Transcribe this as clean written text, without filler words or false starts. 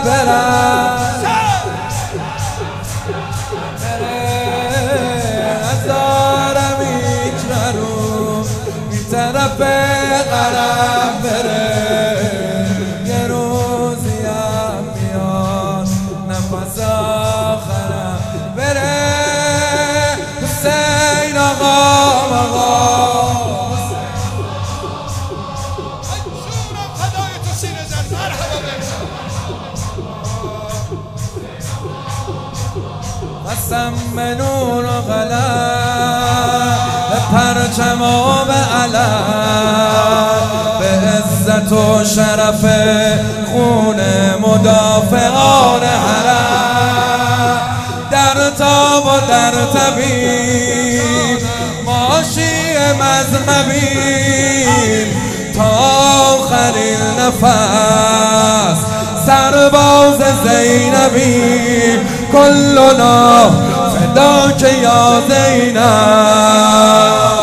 برم ندارم هیچ رو این طرف قلم بره یه روزی هم میاد نفس آخرم بره حسین آقا قسم به نور و قلم به پرچم و به علم به عزت و شرف خون مدافعان حرم در تاب و در طبیب ماشی مذهبی تا آخرین نفس سرباز زینبی کلنا فداک یا زینب